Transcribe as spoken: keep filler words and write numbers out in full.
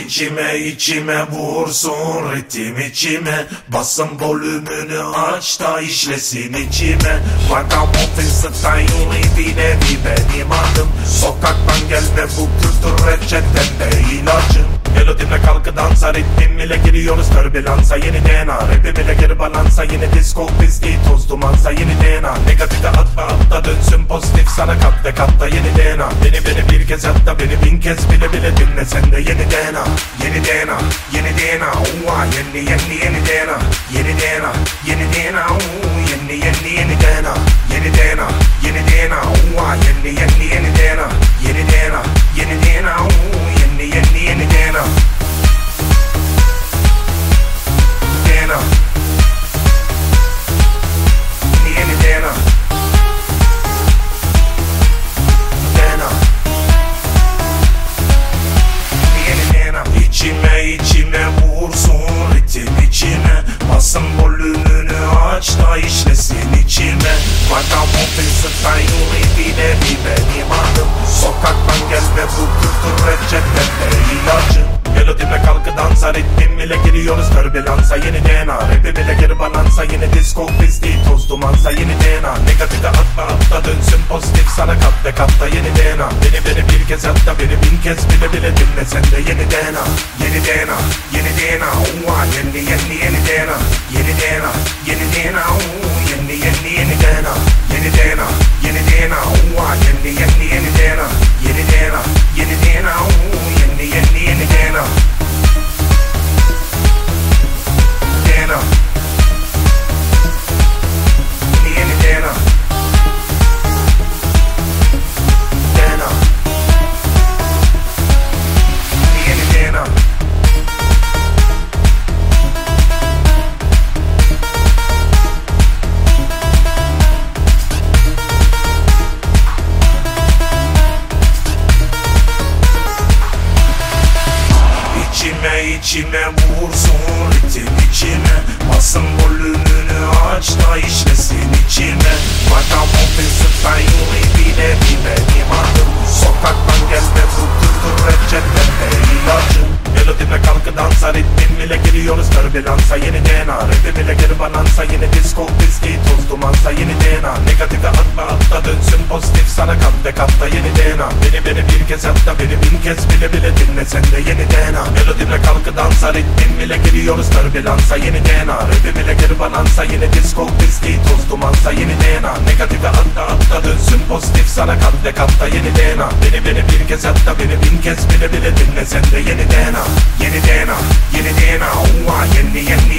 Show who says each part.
Speaker 1: İçime içime vursun ritim içime. Basın volümünü aç da işlesin içime. Vagabond style bir nevi benim adım. Sokaktan gel ve bu kültür reçetende ilacım. Melodimle kalkı dansa, ritmim ile giriyoruz türbülansa. Yeni D N A, rapim ile geri balansa. Yeni disco pisliği toz dumansa. Yeni D N A, negatife atma atla dönsün pozitif sana. Katta katta yeni D N A. Beni beni bir kez hatta beni bin kez bile bile dinle sen de yeni D N A. Yeni D N A, yeni D N A, uva yeni yeni yeni D N A. Yeni D N A, yeni D N A, uuu yeni yeni yeni D N A. Yeni D N A, yeni D N A, uva yeni yeni yeni D N A. Yeni D N A, yeni D N A, uuu yeni yeni yeni D N A. D N A, yeni D N A. İçime içime vursun ritim içime. Basın volümünü aç da işlesin içime. Vagabond style bir nevi benim adım. Sokaktan gel ve bu kültür reçetende ilacım. Melodimle kalkı dansa, ritmim ile giriyoruz türbülansa. Yeni D N A, rapim ile geri balansa. Yeni disco pisliği toz dumansa. Yeni D N A, negatife atma atla dönsün pozitif sana. Katta katta yeni D N A. Beni beni bir kez hatta beni bin kez bile bile dinle sen de yeni D N A. Yeni D N A, yeni D N A, uva yeni yeni yeni D N A. Yeni D N A, yeni D N A, uuu yeni yeni yeni D N A. Yeni D N A, yeni D N A, uva yeni yeni yeni D N A. Yeni D N A, yeni D N A, uuu yeni yeni yeni D N A. D N A, yeni D N A. D N A, yeni D N A. İçime içime vursun ritim içime. Basın volümünü aç da işlesin içime. Vagabond style bir nevi benim adım. Sokaktan gel ve bu kültür reçetende ilacım. Melodimle kalkı dansa, ritmim ile giriyoruz türbülansa. Yeni D N A, rapim ile geri balansa. Yeni disco pisliği toz dumansa. Yeni D N A, negatife atma atla dönsün pozitif sana. Katta katta yeni D N A. Beni beni bir kez hatta beni bin kez bile bile dinle sen de yeni D N A. Melodimle kalkı dansa, ritmim ile giriyoruz türbülansa. Yeni D N A, rapim ile geri balansa. Yeni disco pisliği toz dumansa. Yeni D N A, negatife atla atla dönsün pozitif sana. Katta katta yeni D N A. Beni beni bir kez hatta beni bin kez bile bile dinle sen de yeni D N A. Yeni D N A, yeni D N A, uva yeni yeni